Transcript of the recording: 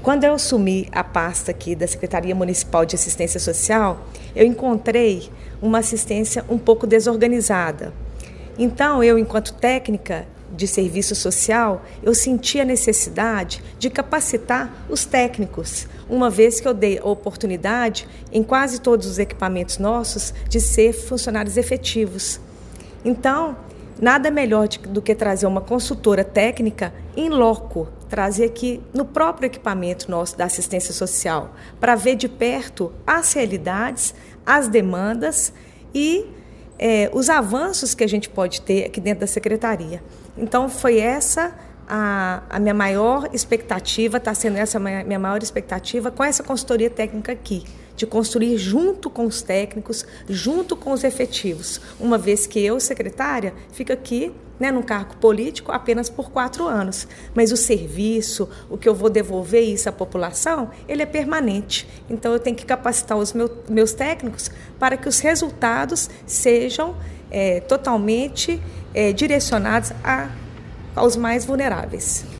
Quando eu assumi a pasta aqui da Secretaria Municipal de Assistência Social, eu encontrei uma assistência um pouco desorganizada. Então, eu, enquanto técnica de serviço social, eu senti a necessidade de capacitar os técnicos, uma vez que eu dei a oportunidade, em quase todos os equipamentos nossos, de ser funcionários efetivos. Então, nada melhor do que trazer uma consultora técnica em loco, trazer aqui no próprio equipamento nosso da assistência social, para ver de perto as realidades, as demandas e os avanços que a gente pode ter aqui dentro da secretaria. Então, foi essa a minha maior expectativa, está sendo essa a minha maior expectativa com essa consultoria técnica aqui, de construir junto com os técnicos, junto com os efetivos, uma vez que eu, secretária, fico aqui, num cargo político apenas por 4 anos, mas o serviço, o que eu vou devolver isso à população, ele é permanente. Então, eu tenho que capacitar os meus técnicos para que os resultados sejam totalmente direcionados aos mais vulneráveis.